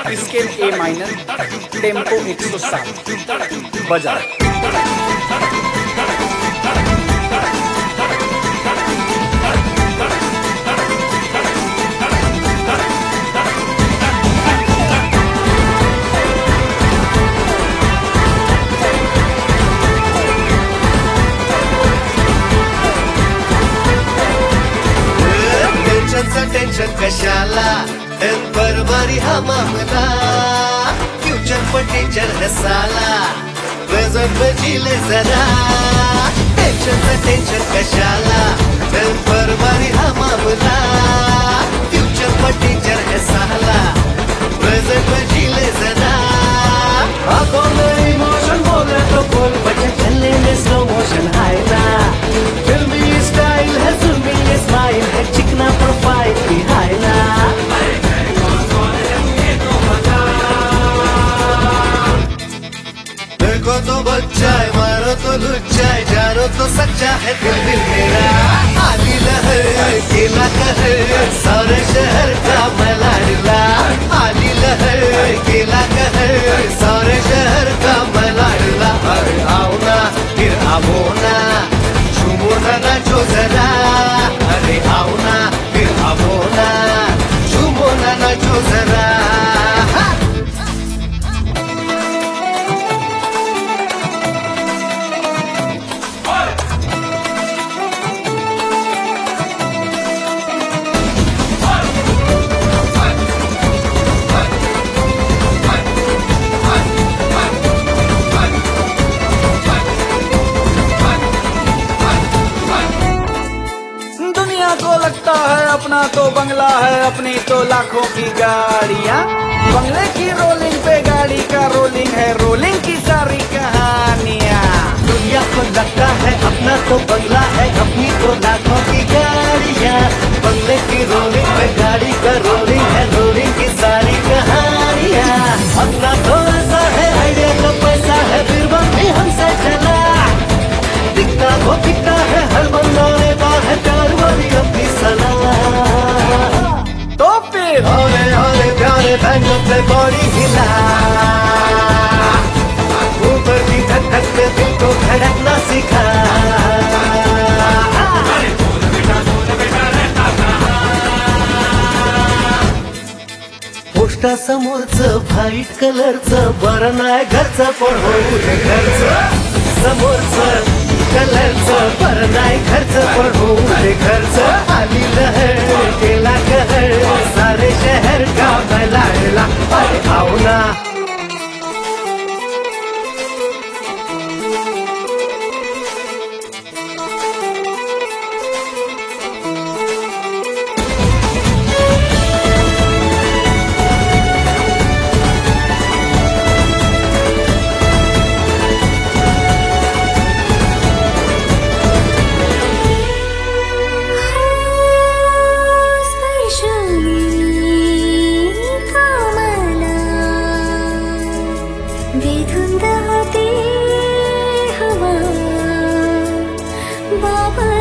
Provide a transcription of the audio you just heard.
Scale ए minor, tempo 107, बजा। Tension कशाला temporary हा मामला, फ्यूचर पर टीचर है साला, प्रेजेंट में जी ले जरा। टेंशन कशाला टेम्पररी हा मामला, फ्यूचर पर टीचर है साला, प्रेजेंट में जी ले जरा। आंखों में इमोशन बोले तो बोल, बच्चे चलने में स्लो मोशन है ना, फिल्मी स्टाइल है, जुल्मी स्माइल है, चिकना प्रोफाइल भी है ना। देखो तो बच्चा है, मारो तो लुच्चा है, जानो तो सच्चा है दिल दिल मेरा। आली लहर केला कहर, सारे शहर का मैं लाडला। आली लहर केला कहर, सारे शहर का मैं लाडला। अरे आओ ना फिर आवो ना, झूमो ना नाचो जरा। अरे आओ ना फिर आवो ना, झूमो ना नाचो जरा। को लगता है अपना तो बंगला है, अपनी तो लाखों की गाड़ियाँ। बंगले की रोलिंग पे गाड़ी का रोलिंग है, रोलिंग की सारी कहानियाँ। दुनिया को लगता है अपना तो बंगला है, अपनी तो लाखों की गाड़ियाँ। बंगले की रोलिंग पे गाड़ी का रोलिंग है, रोलिंग की सारी कहानियाँ। अपना तो ऐसा है, आइडिया तो पैसा है, फिर भी हमसे चला। दिखता वो दिखता है, हर बंदा लेता है प्यार वाली अपनी सलाह। तो फिर हौले हौले प्यारे बैंगों पे बॉडी हिला, ऊपर की धक धक पे दिल को धड़कना सिखा। पोस्टा समोरचं व्हाईट कलरचं, बरं नाही घरचं पण होऊ दे घरचं। समोरचं कलरचं बरं नाही घरचं पण होऊ दे घरचं। आली लहर केला कहर, सारे शहर का मैं लाडला। अरे आओ ना बेधुंद होती हवा बाबा।